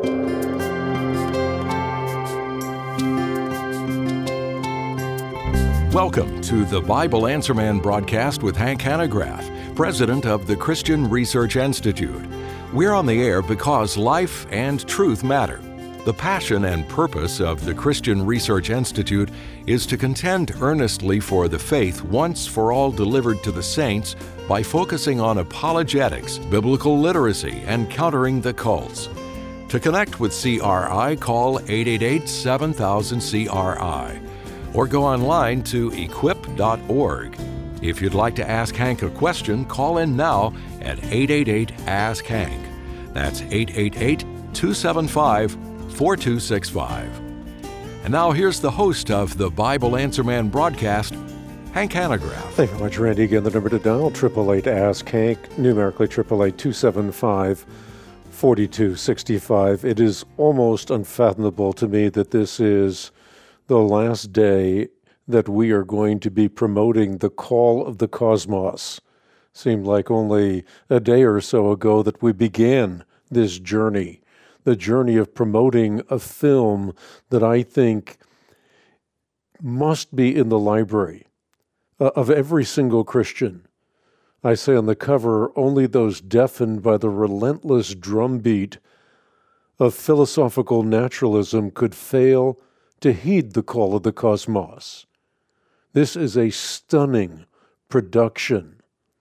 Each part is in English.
Welcome to the Bible Answer Man broadcast with Hank Hanegraaff, president of the Christian Research Institute. We're on the air because life and truth matter. The passion and purpose of the Christian Research Institute is to contend earnestly for the faith once for all delivered to the saints by focusing on apologetics, biblical literacy, and countering the cults. To connect with CRI, call 888-7000-CRI or go online to equip.org. If you'd like to ask Hank a question, call in now at 888-ASK-HANK. That's 888-275-4265. And now here's the host of the Bible Answer Man broadcast, Hank Hanegraaff. Thank you very much, Randy. Again, the number to dial, 888-ASK-HANK, numerically 888-275-4265. It is almost unfathomable to me that this is the last day that we are going to be promoting the Call of the Cosmos. Seemed like only a day or so ago that we began this journey, the journey of promoting a film that I think must be in the library of every single Christian. I say on the cover, only those deafened by the relentless drumbeat of philosophical naturalism could fail to heed the call of the cosmos. This is a stunning production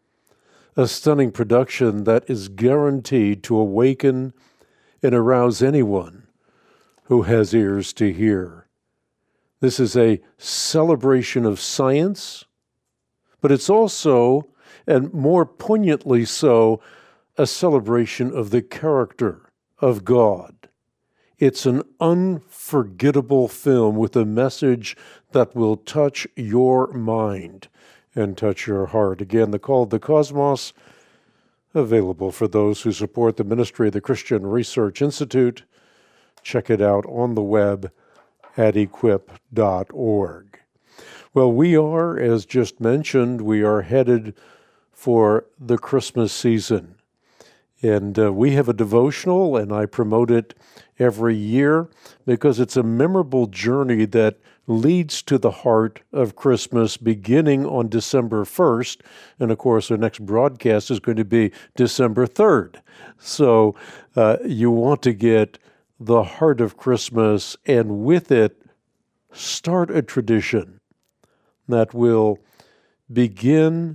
that is guaranteed to awaken and arouse anyone who has ears to hear. This is a celebration of science, but it's also, and more poignantly so, a celebration of the character of God. It's an unforgettable film with a message that will touch your mind and touch your heart. Again, the Call of the Cosmos, available for those who support the ministry of the Christian Research Institute. Check it out on the web at equip.org. Well, we are, as just mentioned, we are headed for the Christmas season. And we have a devotional, and I promote it every year because it's a memorable journey that leads to the heart of Christmas beginning on December 1st. And of course, our next broadcast is going to be December 3rd. So you want to get the heart of Christmas and with it start a tradition that will begin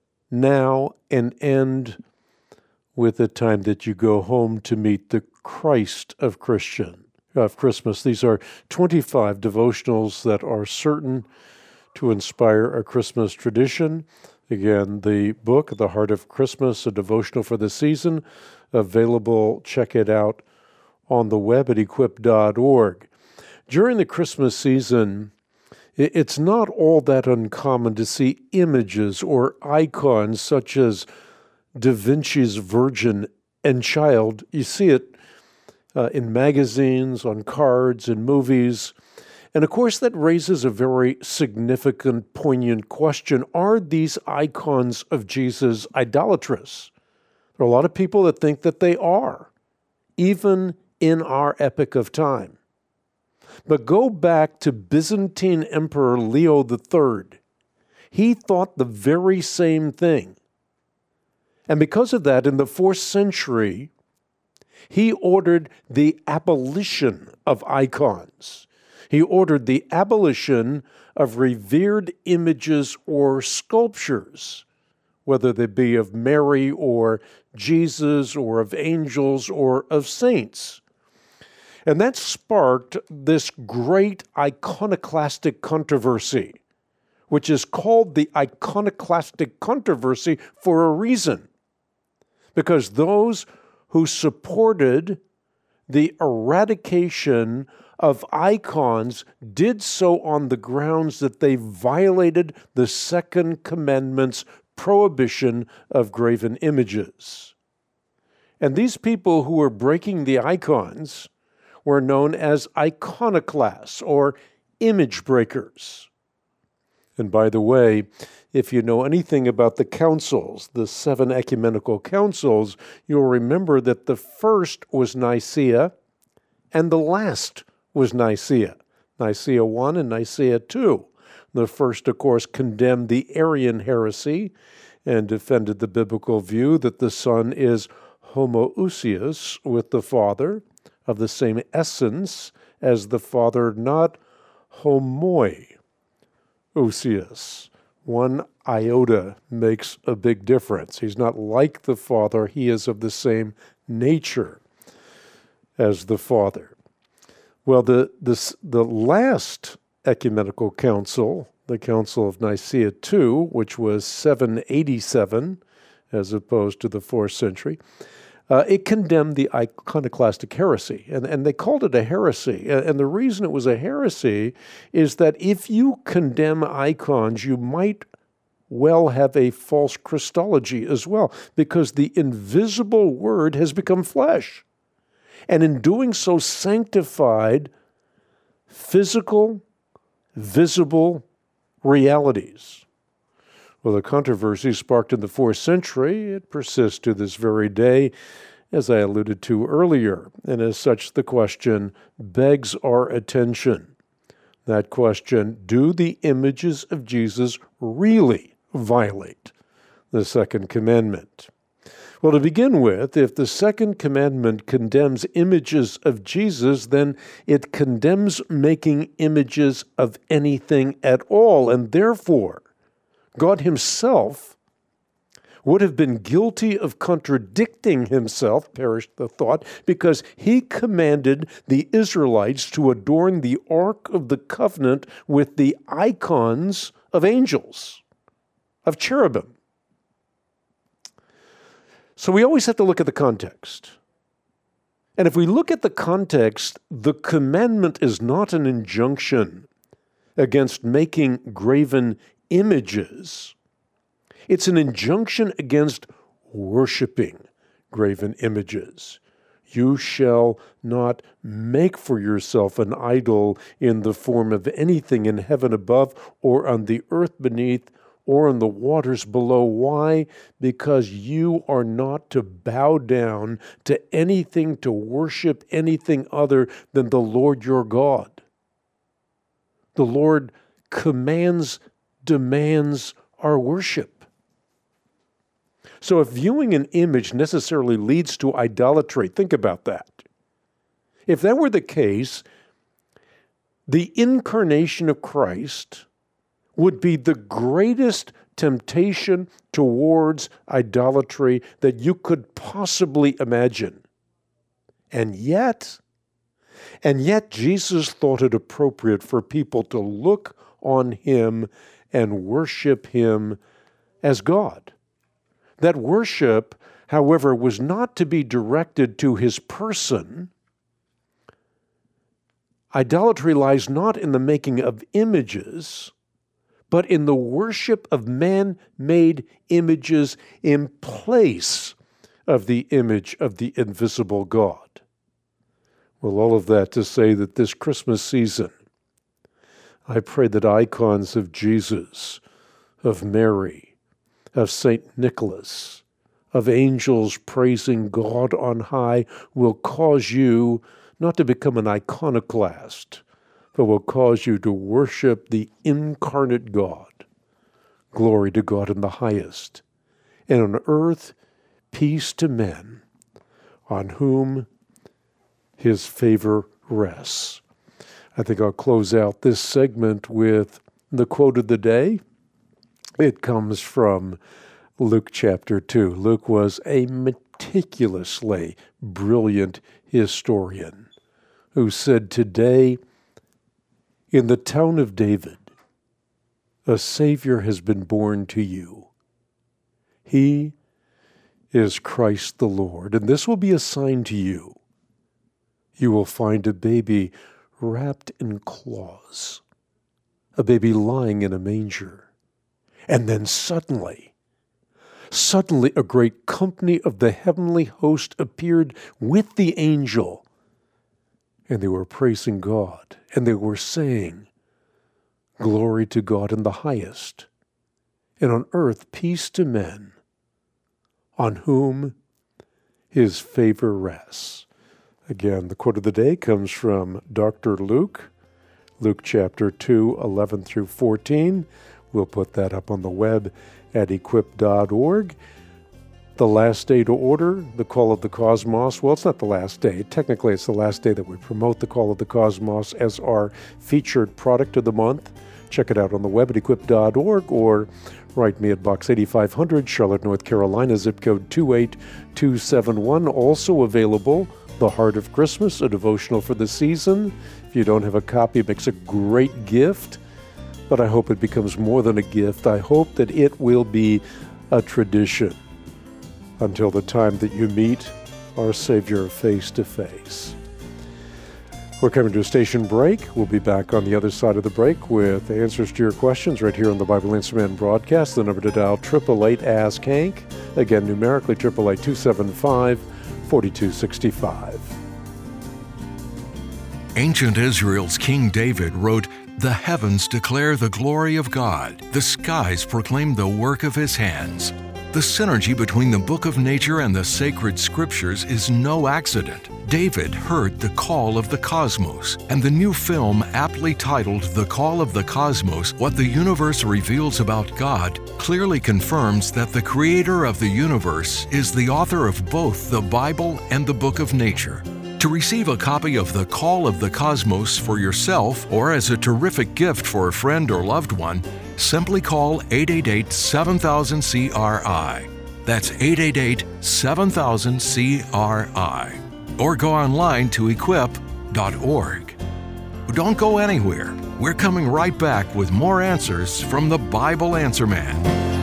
now and end with the time that you go home to meet the Christ of Christmas. These are 25 devotionals that are certain to inspire a Christmas tradition. Again, the book, The Heart of Christmas, a devotional for the season, available. Check it out on the web at equip.org. During the Christmas season, it's not all that uncommon to see images or icons such as Da Vinci's Virgin and Child. You see it in magazines, on cards, in movies. And of course, that raises a very significant, poignant question. Are these icons of Jesus idolatrous? There are a lot of people that think that they are, even in our epoch of time. But go back to Byzantine Emperor Leo III. He thought the very same thing. And because of that, in the 4th century, he ordered the abolition of icons. He ordered the abolition of revered images or sculptures, whether they be of Mary or Jesus or of angels or of saints. And that sparked this great iconoclastic controversy, which is called the iconoclastic controversy for a reason. Because those who supported the eradication of icons did so on the grounds that they violated the Second Commandment's prohibition of graven images. And these people who were breaking the icons were known as iconoclasts or image breakers. And by the way, if you know anything about the councils, the 7 ecumenical councils, you'll remember that the first was Nicaea, and the last was Nicaea. Nicaea I and Nicaea II. The first, of course, condemned the Arian heresy and defended the biblical view that the Son is homoousios with the Father, of the same essence as the Father, not homoousios. One iota makes a big difference. He's not like the Father. He is of the same nature as the Father. Well, the last ecumenical council, the Council of Nicaea II, which was 787 as opposed to the 4th century, it condemned the iconoclastic heresy, and they called it a heresy. And the reason it was a heresy is that if you condemn icons, you might well have a false Christology as well, because the invisible Word has become flesh, and in doing so sanctified physical, visible realities. Well, the controversy sparked in the 4th century, it persists to this very day, as I alluded to earlier, and as such the question begs our attention. That question, do the images of Jesus really violate the second commandment? Well, to begin with, if the second commandment condemns images of Jesus, then it condemns making images of anything at all, and therefore God himself would have been guilty of contradicting himself, perished the thought, because he commanded the Israelites to adorn the Ark of the Covenant with the icons of angels, of cherubim. So we always have to look at the context. And if we look at the context, the commandment is not an injunction against making graven images. It's an injunction against worshiping graven images. You shall not make for yourself an idol in the form of anything in heaven above, or on the earth beneath, or in the waters below. Why? Because you are not to bow down to anything, to worship anything other than the Lord your God. The Lord demands our worship. So if viewing an image necessarily leads to idolatry, think about that. If that were the case, the incarnation of Christ would be the greatest temptation towards idolatry that you could possibly imagine. And yet Jesus thought it appropriate for people to look on him and worship him as God. That worship, however, was not to be directed to his person. Idolatry lies not in the making of images, but in the worship of man-made images in place of the image of the invisible God. Well, all of that to say that this Christmas season, I pray that icons of Jesus, of Mary, of St. Nicholas, of angels praising God on high will cause you not to become an iconoclast, but will cause you to worship the incarnate God. Glory to God in the highest, and on earth peace to men, on whom his favor rests. I think I'll close out this segment with the quote of the day. It comes from Luke chapter 2. Luke was a meticulously brilliant historian who said, "Today, in the town of David, a Savior has been born to you. He is Christ the Lord, and this will be a sign to you. You will find a baby wrapped in cloths, a baby lying in a manger." And then suddenly, a great company of the heavenly host appeared with the angel, and they were praising God, and they were saying, "Glory to God in the highest, and on earth peace to men, on whom his favor rests." Again, the quote of the day comes from Dr. Luke, Luke chapter 2, 11 through 14. We'll put that up on the web at equip.org. The last day to order, the Call of the Cosmos. Well, it's not the last day. Technically, it's the last day that we promote the Call of the Cosmos as our featured product of the month. Check it out on the web at equip.org or write me at Box 8500, Charlotte, North Carolina, zip code 28271. Also available, The Heart of Christmas, a devotional for the season. If you don't have a copy, it makes a great gift, but I hope it becomes more than a gift. I hope that it will be a tradition until the time that you meet our Savior face to face. We're coming to a station break. We'll be back on the other side of the break with answers to your questions right here on the Bible Answer Man broadcast. The number to dial, 888-ASK-HANK. Again, numerically, 888-275-4265. Ancient Israel's King David wrote, "The heavens declare the glory of God. The skies proclaim the work of his hands." The synergy between the book of nature and the sacred scriptures is no accident. David heard the call of the cosmos, and the new film, aptly titled The Call of the Cosmos, What the Universe Reveals About God, clearly confirms that the creator of the universe is the author of both the Bible and the book of nature. To receive a copy of The Call of the Cosmos for yourself or as a terrific gift for a friend or loved one, simply call 888-7000-CRI. That's 888-7000-CRI. Or go online to equip.org. Don't go anywhere. We're coming right back with more answers from the Bible Answer Man.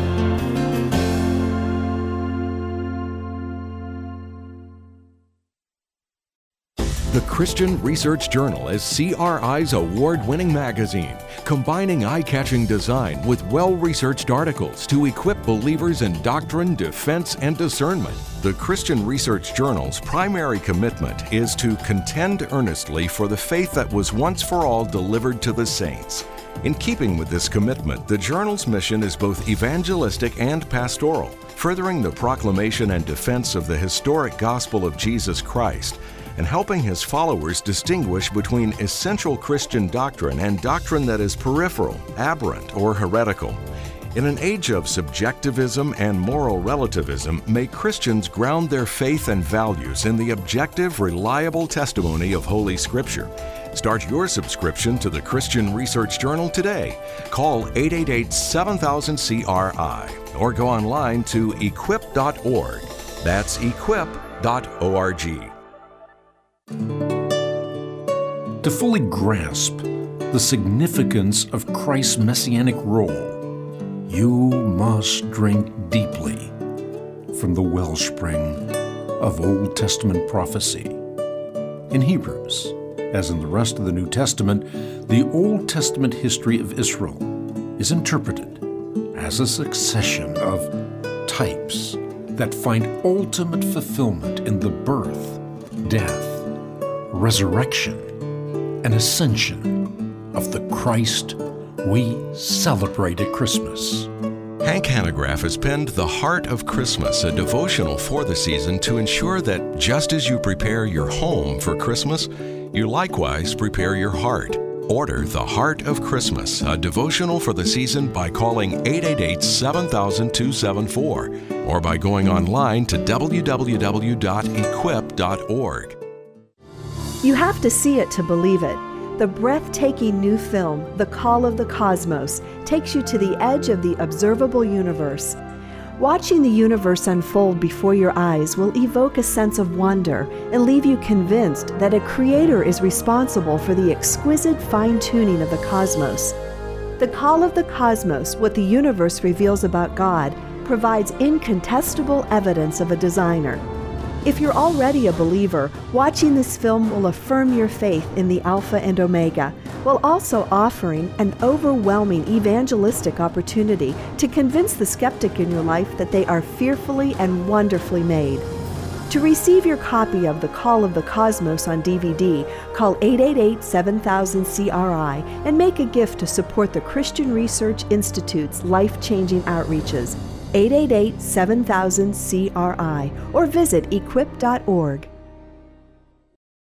The Christian Research Journal is CRI's award-winning magazine, combining eye-catching design with well-researched articles to equip believers in doctrine, defense, and discernment. The Christian Research Journal's primary commitment is to contend earnestly for the faith that was once for all delivered to the saints. In keeping with this commitment, the journal's mission is both evangelistic and pastoral, furthering the proclamation and defense of the historic gospel of Jesus Christ, and helping his followers distinguish between essential Christian doctrine and doctrine that is peripheral, aberrant, or heretical. In an age of subjectivism and moral relativism, may Christians ground their faith and values in the objective, reliable testimony of Holy Scripture. Start your subscription to the Christian Research Journal today. Call 888-7000-CRI or go online to equip.org. That's equip.org. To fully grasp the significance of Christ's messianic role, you must drink deeply from the wellspring of Old Testament prophecy. In Hebrews, as in the rest of the New Testament, the Old Testament history of Israel is interpreted as a succession of types that find ultimate fulfillment in the birth, death, resurrection, and ascension of the Christ we celebrate at Christmas. Hank Hanegraaff has penned The Heart of Christmas, a devotional for the season to ensure that just as you prepare your home for Christmas, you likewise prepare your heart. Order The Heart of Christmas, a devotional for the season by calling 888-7000-274 or by going online to www.equip.org. You have to see it to believe it. The breathtaking new film, The Call of the Cosmos, takes you to the edge of the observable universe. Watching the universe unfold before your eyes will evoke a sense of wonder and leave you convinced that a creator is responsible for the exquisite fine-tuning of the cosmos. The Call of the Cosmos, What the Universe Reveals About God, provides incontestable evidence of a designer. If you're already a believer, watching this film will affirm your faith in the Alpha and Omega, while also offering an overwhelming evangelistic opportunity to convince the skeptic in your life that they are fearfully and wonderfully made. To receive your copy of The Call of the Cosmos on DVD, call 888-7000-CRI and make a gift to support the Christian Research Institute's life-changing outreaches. 888-7000-CRI or visit equip.org.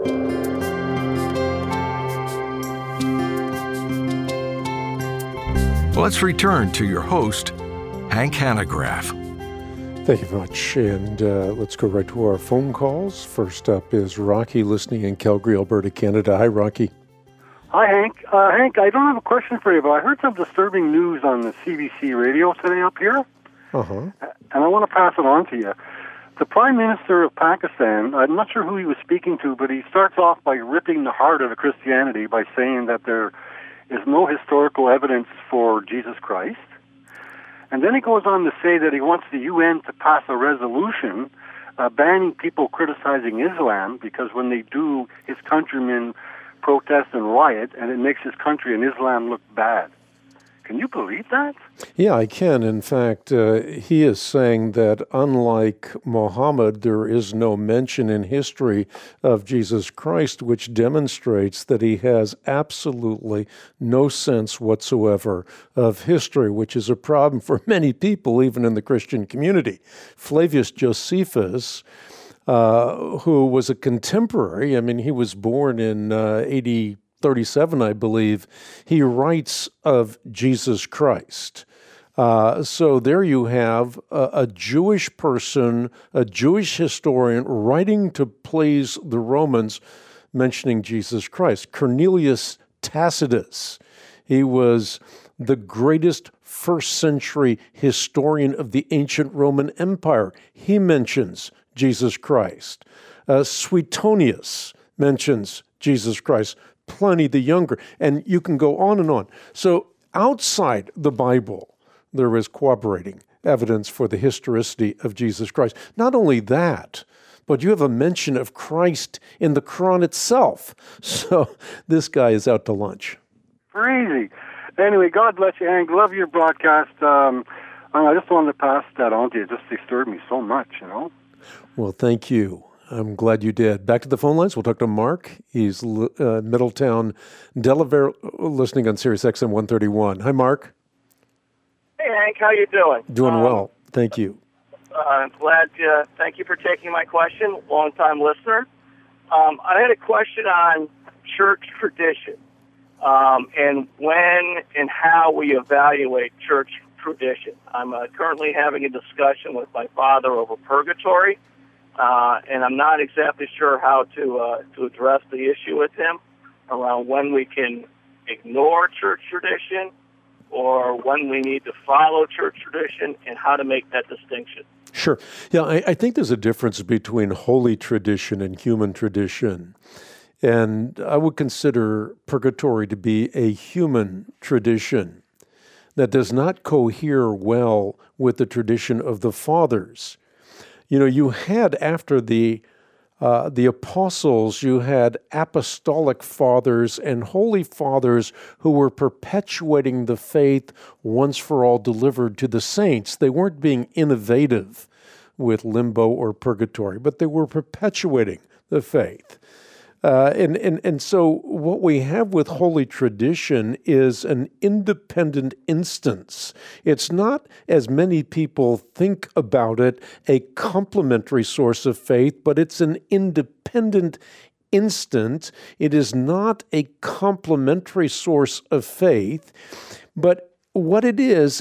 Let's return to your host, Hank Hanegraaff. Thank you very much. And let's go right to our phone calls. First up is Rocky, listening in Calgary, Alberta, Canada. Hi, Rocky. Hi, Hank. Hank, I don't have a question for you, but I heard some disturbing news on the CBC radio today up here. Uh-huh. And I want to pass it on to you. The Prime Minister of Pakistan, I'm not sure who he was speaking to, but he starts off by ripping the heart out of Christianity by saying that there is no historical evidence for Jesus Christ. And then he goes on to say that he wants the UN to pass a resolution banning people criticizing Islam, because when they do, his countrymen protest and riot, and it makes his country and Islam look bad. Can you believe that? Yeah, I can. In fact, he is saying that unlike Muhammad, there is no mention in history of Jesus Christ, which demonstrates that he has absolutely no sense whatsoever of history, which is a problem for many people, even in the Christian community. Flavius Josephus, who was a contemporary, I mean, he was born in 37, I believe, he writes of Jesus Christ. So there you have a Jewish person, a Jewish historian, writing to please the Romans, mentioning Jesus Christ. Cornelius Tacitus, he was the greatest first-century historian of the ancient Roman Empire. He mentions Jesus Christ. Suetonius mentions Jesus Christ. Pliny the Younger, and you can go on and on. So outside the Bible, there is corroborating evidence for the historicity of Jesus Christ. Not only that, but you have a mention of Christ in the Quran itself. So this guy is out to lunch. Crazy. Anyway, God bless you, Hank. Love your broadcast. I just wanted to pass that on to you. It just disturbed me so much, you know. Well, thank you. I'm glad you did. Back to the phone lines. We'll talk to Mark. He's Middletown, Delaware, listening on Sirius XM 131. Hi, Mark. Hey, Hank. How you doing? Doing well. Thank you. I'm glad. Thank you for taking my question. Long-time listener. I had a question on church tradition and when and how we evaluate church tradition. I'm currently having a discussion with my father over purgatory. And I'm not exactly sure how to address the issue with him around when we can ignore church tradition or when we need to follow church tradition and how to make that distinction. Sure. Yeah, I think there's a difference between holy tradition and human tradition. And I would consider purgatory to be a human tradition that does not cohere well with the tradition of the fathers. You know, you had, after the apostles, you had apostolic fathers and holy fathers who were perpetuating the faith once for all delivered to the saints. They weren't being innovative with limbo or purgatory, but they were perpetuating the faith. And so what we have with holy tradition is an independent instance. It's not, as many people think about it, a complementary source of faith, but it's an independent instant. It is not a complementary source of faith, but what it is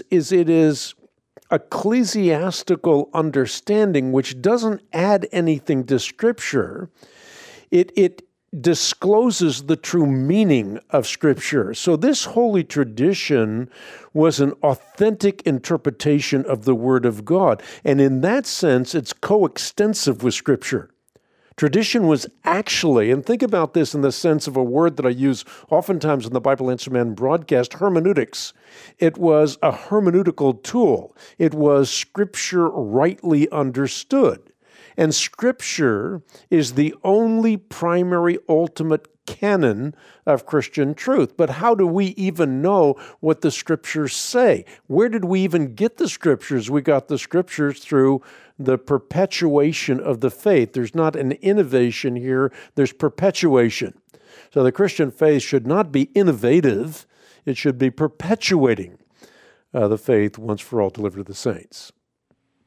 ecclesiastical understanding which doesn't add anything to Scripture. It discloses the true meaning of Scripture. So this holy tradition was an authentic interpretation of the Word of God. And in that sense, it's coextensive with Scripture. Tradition was actually, and think about this in the sense of a word that I use oftentimes in the Bible Answer Man broadcast, hermeneutics. It was a hermeneutical tool. It was Scripture rightly understood. And Scripture is the only primary ultimate canon of Christian truth. But how do we even know what the Scriptures say? Where did we even get the Scriptures? We got the Scriptures through the perpetuation of the faith. There's not an innovation here, there's perpetuation. So the Christian faith should not be innovative, it should be perpetuating the faith once for all delivered to the saints.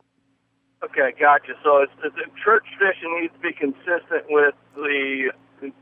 Okay, gotcha. So the church tradition needs to be consistent with the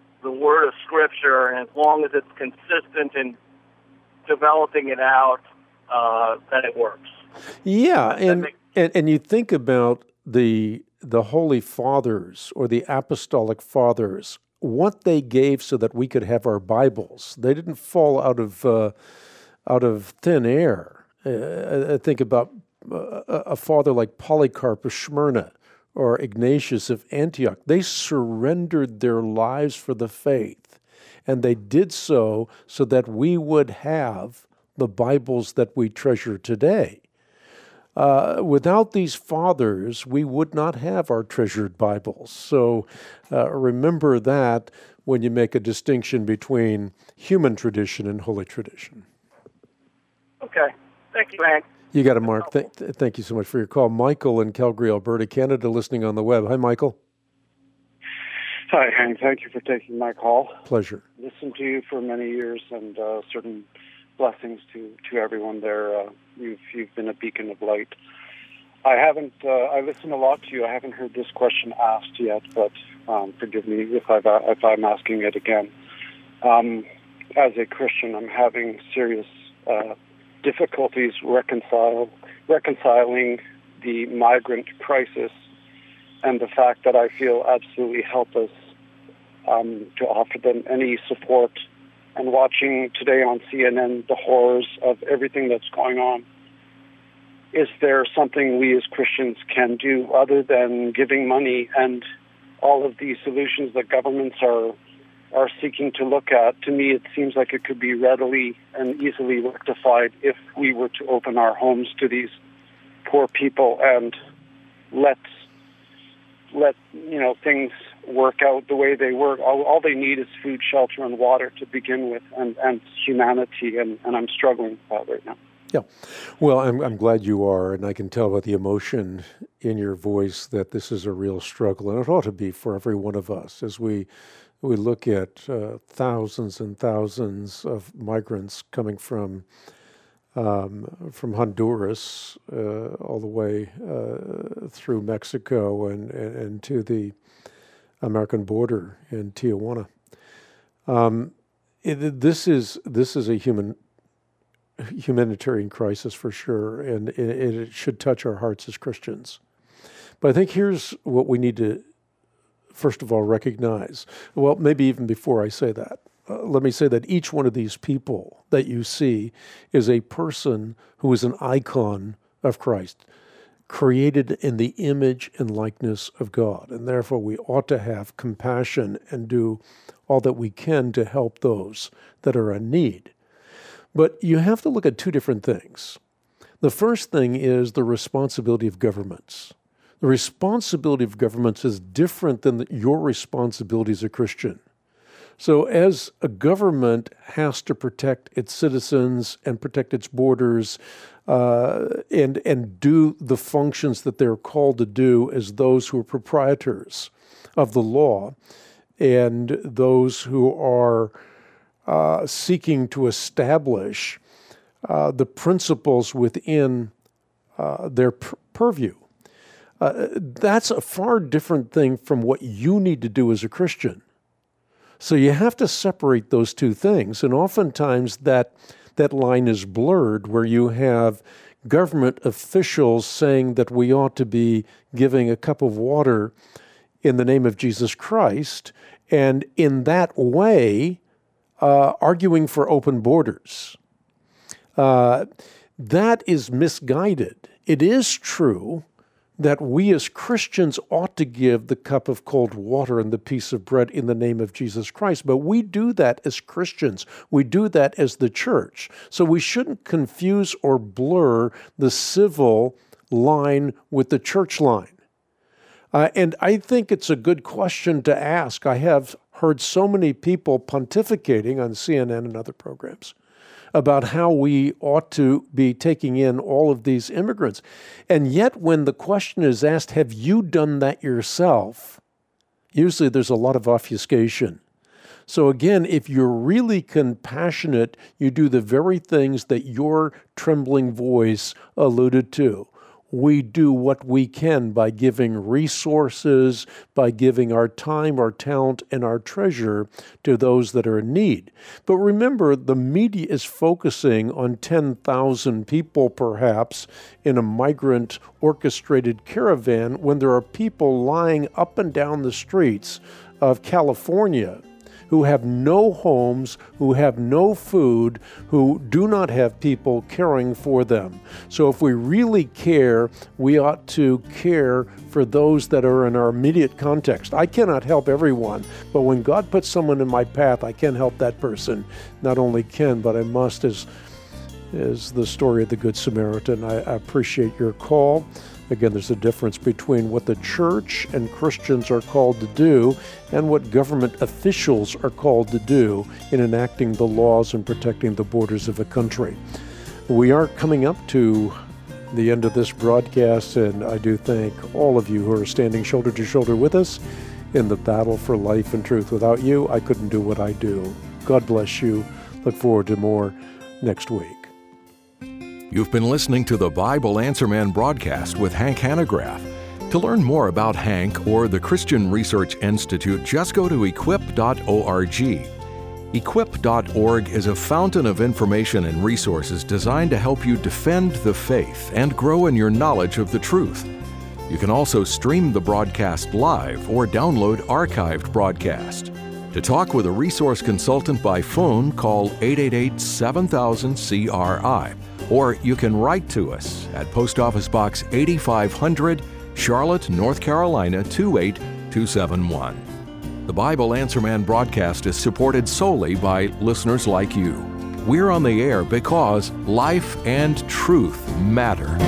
and as long as it's consistent in developing it out, then it works. Yeah, and you think about the Holy Fathers or the Apostolic Fathers, what they gave so that we could have our Bibles. They didn't fall out of thin air. I think about a father like Polycarp of Smyrna or Ignatius of Antioch. They surrendered their lives for the faith, and they did so that we would have the Bibles that we treasure today. Without these fathers, we would not have our treasured Bibles. So remember that when you make a distinction between human tradition and holy tradition. Okay. Thank you, Hank. You got it, Mark. Thank you so much for your call. Michael in Calgary, Alberta, Canada, listening on the web. Hi, Michael. Hi, Hank. Thank you for taking my call. Pleasure. Listened to you for many years, and certain blessings to everyone there. You've been a beacon of light. I listen a lot to you. I haven't heard this question asked yet, but forgive me if I'm asking it again. As a Christian, I'm having serious difficulties reconciling the migrant crisis and the fact that I feel absolutely helpless to offer them any support. And watching today on CNN the horrors of everything that's going on, is there something we as Christians can do other than giving money and all of these solutions that governments are seeking to look at? To me, it seems like it could be readily and easily rectified if we were to open our homes to these poor people and let things work out the way they work. All they need is food, shelter, and water to begin with, and humanity, and I'm struggling with that right now. Yeah. Well, I'm glad you are, and I can tell by the emotion in your voice that this is a real struggle, and it ought to be for every one of us as we look at thousands and thousands of migrants coming from Honduras all the way through Mexico and to the American border in Tijuana. This is a humanitarian crisis for sure, and it should touch our hearts as Christians. But I think here's what we need to, first of all, recognize. Well, maybe even before I say that, let me say that each one of these people that you see is a person who is an icon of Christ, created in the image and likeness of God. And therefore, we ought to have compassion and do all that we can to help those that are in need. But you have to look at two different things. The first thing is the responsibility of governments. The responsibility of governments is different than your responsibility as a Christian. So as a government has to protect its citizens and protect its borders and do the functions that they're called to do as those who are proprietors of the law and those who are seeking to establish the principles within their purview. That's a far different thing from what you need to do as a Christian. So you have to separate those two things, and oftentimes that line is blurred where you have government officials saying that we ought to be giving a cup of water in the name of Jesus Christ, and in that way arguing for open borders. That is misguided. It is true that we as Christians ought to give the cup of cold water and the piece of bread in the name of Jesus Christ, but we do that as Christians. We do that as the church. So we shouldn't confuse or blur the civil line with the church line. And I think it's a good question to ask. I have heard so many people pontificating on CNN and other programs about how we ought to be taking in all of these immigrants. And yet when the question is asked, have you done that yourself? Usually there's a lot of obfuscation. So again, if you're really compassionate, you do the very things that your trembling voice alluded to. we do what we can by giving resources, by giving our time, our talent, and our treasure to those that are in need. But remember, the media is focusing on 10,000 people perhaps in a migrant orchestrated caravan when there are people lying up and down the streets of California who have no homes, who have no food, who do not have people caring for them. So if we really care, we ought to care for those that are in our immediate context. I cannot help everyone, but when God puts someone in my path, I can help that person. Not only can, but I must, as the story of the Good Samaritan. I appreciate your call. Again, there's a difference between what the church and Christians are called to do and what government officials are called to do in enacting the laws and protecting the borders of a country. We are coming up to the end of this broadcast, and I do thank all of you who are standing shoulder to shoulder with us in the battle for life and truth. Without you, I couldn't do what I do. God bless you. Look forward to more next week. You've been listening to the Bible Answer Man broadcast with Hank Hanegraaff. To learn more about Hank or the Christian Research Institute, just go to equip.org. Equip.org is a fountain of information and resources designed to help you defend the faith and grow in your knowledge of the truth. You can also stream the broadcast live or download archived broadcast. To talk with a resource consultant by phone, call 888-7000-CRI. Or you can write to us at Post Office Box 8500, Charlotte, North Carolina 28271. The Bible Answer Man broadcast is supported solely by listeners like you. We're on the air because life and truth matter.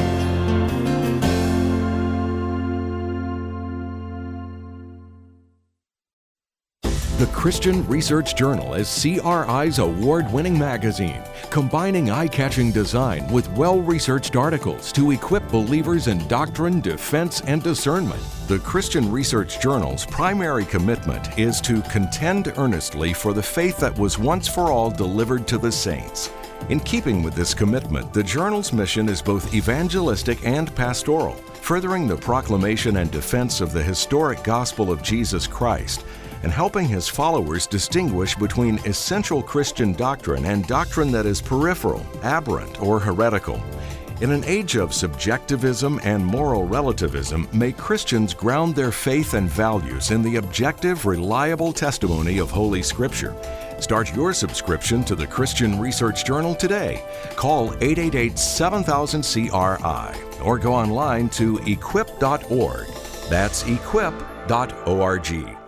The Christian Research Journal is CRI's award-winning magazine, combining eye-catching design with well-researched articles to equip believers in doctrine, defense, and discernment. The Christian Research Journal's primary commitment is to contend earnestly for the faith that was once for all delivered to the saints. In keeping with this commitment, the journal's mission is both evangelistic and pastoral, furthering the proclamation and defense of the historic gospel of Jesus Christ, and helping his followers distinguish between essential Christian doctrine and doctrine that is peripheral, aberrant, or heretical. In an age of subjectivism and moral relativism, may Christians ground their faith and values in the objective, reliable testimony of Holy Scripture. Start your subscription to the Christian Research Journal today. Call 888-7000-CRI or go online to equip.org. That's equip.org.